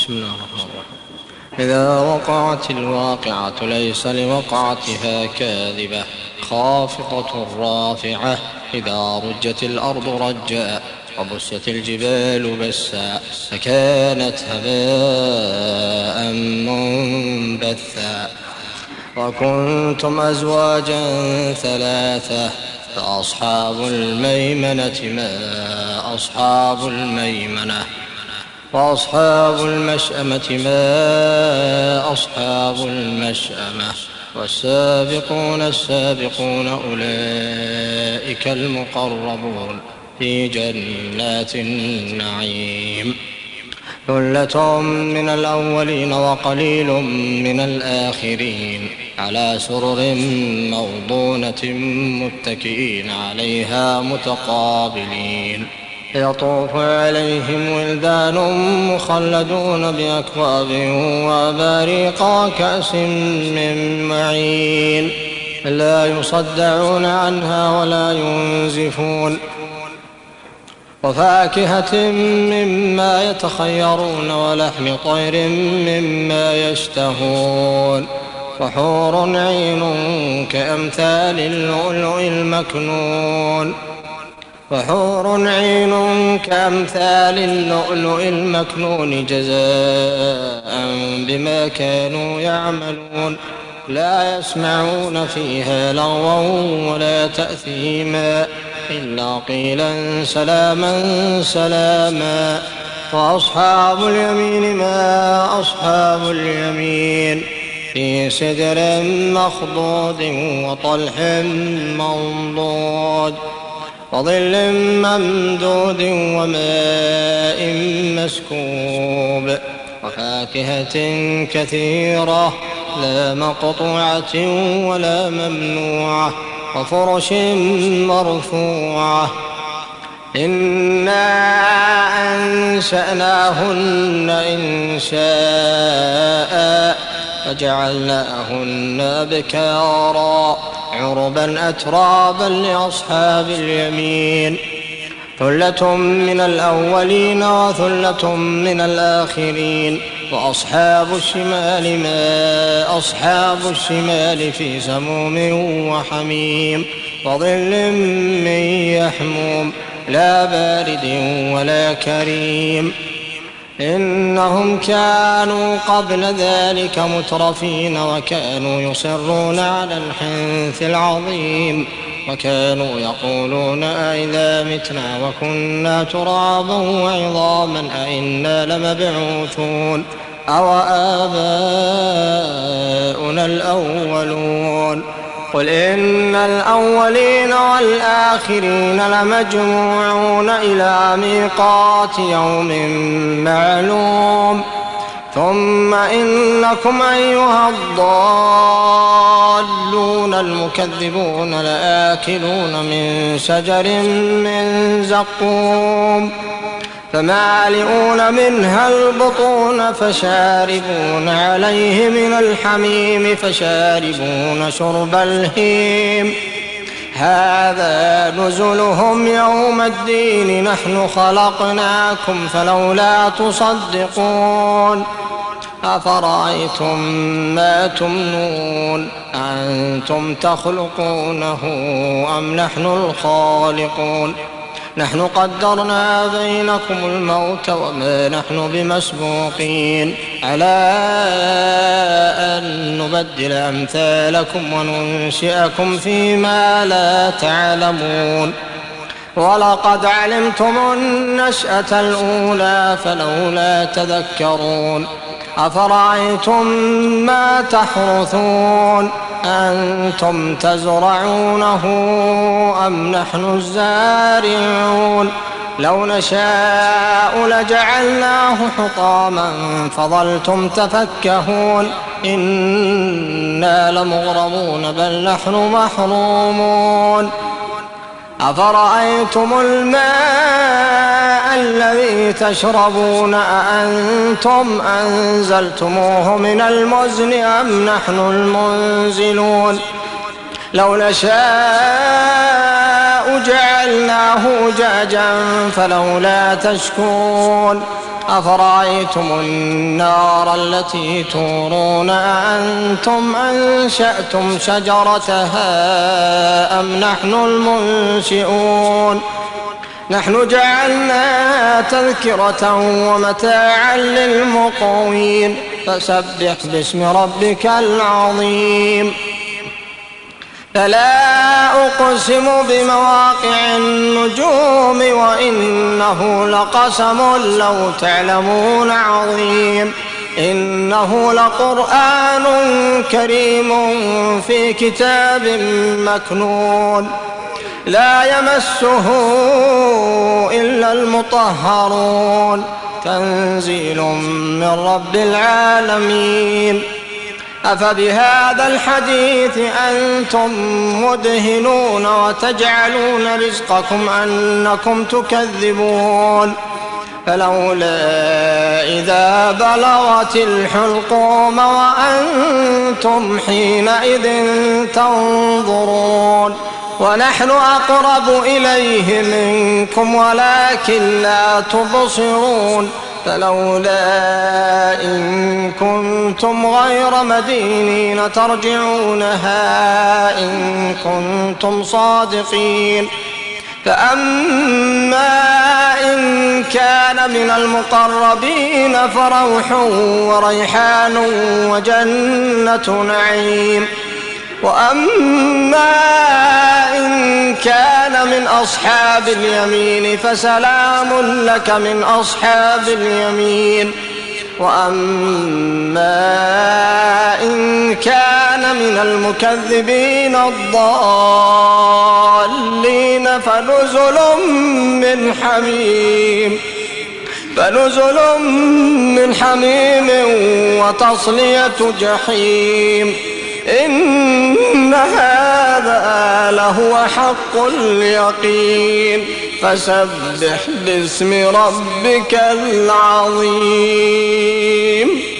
بسم الله الرحمن الرحيم. إذا وقعت الواقعة ليس لوقعتها كاذبة خافضة رافعة. إذا رجت الأرض رجا وبست الجبال بسا فكانت هباء منبثا. وكنتم أزواجا ثلاثة فأصحاب الميمنة ما أصحاب الميمنة وأصحاب المشأمة ما أصحاب المشأمة. والسابقون السابقون أولئك المقربون في جنات النعيم. ثلة من الأولين وقليل من الآخرين على سرر موضونة متكئين عليها متقابلين. يطوف عليهم ولدان مخلدون بأكواب وأباريق وكأس من معين لا يصدعون عنها ولا ينزفون. وفاكهة مما يتخيرون ولحم طير مما يشتهون. وحور عين كأمثال اللؤلؤ المكنون وحور عين كأمثال اللؤلؤ المكنون جزاء بما كانوا يعملون. لا يسمعون فيها لغوا ولا تأثيما إلا قيلا سلاما سلاما. وأصحاب اليمين ما أصحاب اليمين في سدر مخضود وطلح منضود وظل ممدود وماء مسكوب. وفاكهة كثيرة لا مقطوعة ولا ممنوعة وفرش مرفوعة. إنا أنشأناهن إنشاء فجعلناهن أبكارا عربا أترابا لأصحاب اليمين. ثلة من الأولين وثلة من الآخرين. وأصحاب الشمال ما أصحاب الشمال في سموم وحميم وظل من يحموم لا بارد ولا كريم. إنهم كانوا قبل ذلك مترفين وكانوا يصرون على الحنث العظيم وكانوا يقولون أئذا متنا وكنا ترابا وعظاما أئنا لمبعوثون أو آباؤنا الأولون. قل إن الأولين والآخرين لمجموعون إلى ميقات يوم معلوم. ثم إنكم أيها الضالون المكذبون لآكلون من شجر من زقوم فمالئون منها البطون فشاربون عليه من الحميم فشاربون شرب الهيم. هذا نزلهم يوم الدين نحن خلقناكم فلولا تصدقون. أفرأيتم ما تمنون أنتم تخلقونه أم نحن الخالقون؟ نحن قدرنا بينكم الموت وما نحن بمسبوقين على أن نبدل أمثالكم وننشئكم فيما لا تعلمون. ولقد علمتم النشأة الأولى فلولا تذكرون. أفرأيتم ما تحرثون أنتم تزرعونه أم نحن الزارعون؟ لو نشاء لجعلناه حطاما فظلتم تفكهون. إنا لمغرمون بل نحن محرومون. أفرأيتم الماء الذي تشربون أأنتم أنزلتموه من المزن أم نحن المنزلون؟ لو نشاء جعلناه أجاجا فلولا تشكرون. أفرأيتم النار التي تورون أأنتم أنشأتم شجرتها أم نحن المنشئون نحن جعلناها تذكرة ومتاعا للمقوين فسبح باسم ربك العظيم. فلا أقسم بمواقع النجوم وإنه لقسم لو تعلمون عظيم إنه لقرآن كريم في كتاب مكنون لا يمسه إلا المطهرون تنزيل من رب العالمين. أفبهذا الحديث أنتم مدهنون وتجعلون رزقكم أنكم تكذبون فلولا إذا بلغت الحلقوم وأنتم حينئذ تنظرون ونحن أقرب إليه منكم ولكن لا تبصرون فلولا إن كنتم غير مدينين ترجعونها إن كنتم صادقين. فأما إن كان من المقربين فروح وريحان وجنة نعيم وأما إن كان من أصحاب اليمين فسلام لك من أصحاب اليمين وأما إن كان من المكذبين الضالين فنزل من حميم وتصلية جحيم إن هذا لهو حق اليقين فسبح باسم ربك العظيم.